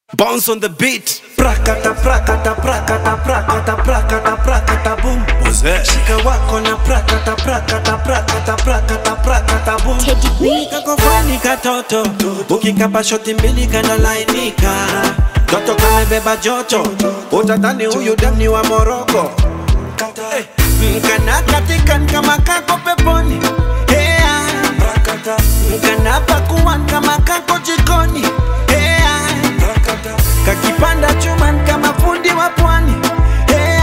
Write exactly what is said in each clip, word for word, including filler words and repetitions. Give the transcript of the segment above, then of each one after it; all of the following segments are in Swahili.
Bounce on the beat. Prakata prakata prakata prakata prakata prakata boom. What's that? Shika wako na prakata prakata prakata prakata prakata boom. Kako fani katoto, ukikapa shoti mbili kana lainika. Toto kamebeba joto, utadhani huyu dem ni wa Morocco. Kana katikan kama kako peponi. Hey, prakata. Kana pakuan kama kako jikoni. Hey, kakipanda chuman kama fundi wa pwani. Hey,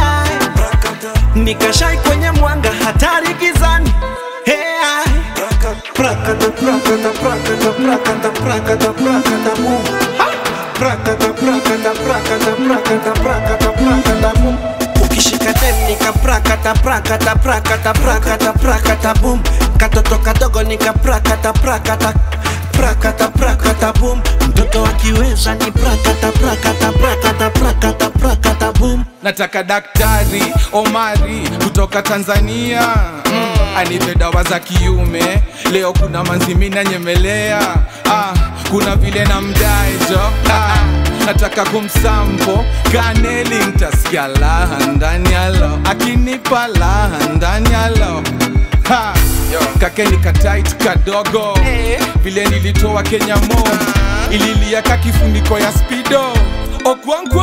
nikashai kwenye mwanga hatari gizani. Hey, prakata prakata prakata prakata prakata prakata mu. Prakata prakata prakata prakata prakata prakata mu. Ukishika dem nika prakata prakata prakata prakata prakata boom. Katoto kadogo nika prakata prakata prakata prakata boom. Mtoto akiweza ni prakata prakata prakata prakata prakata boom. Nataka daktari Omari kutoka Tanzania, mm, anipe dawa za kiume. Leo kuna manzimina nyemelea, ah, kuna vile na mdaejo, ah, nataka kumsampo kaneli ntasikia laha ndani yalo. Akinipa laha ndani yalo, ha, kakeni katight kadogo, vile nilitoa Kenya mo, ililia kakifuniko ya speedo. Okwankwo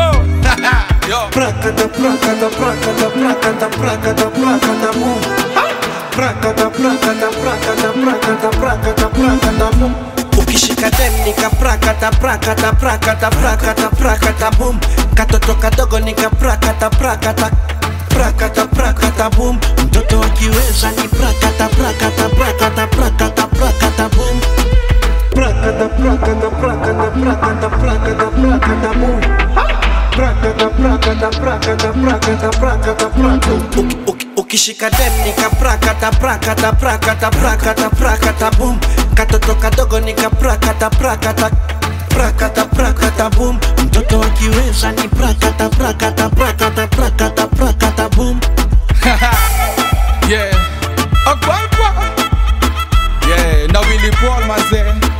prakata prakata prakata prakata prakata prakata boom. Prakata prakata prakata prakata prakata prakata boom. Ukishika dem nika prakata prakata prakata prakata prakata boom. Katoto kadogo nika prakata prakata prakata prakata boom. Mtoto akiweza ni prakata prakata prakata prakata prakata boom. Prakata prakata prakata prakata prakata prakata boom. Prakata prakata prakata prakata prakata prakata. Ukishika dem nika prakata prakata prakata prakata prakata boom. Katoto kadogo nika prakata prakata prakata prakata boom. Mtoto akiweza ni prakata prakata prakata prakata prakata boom. Yeah, Okwankwo. Yeah, na Willy Paul maze.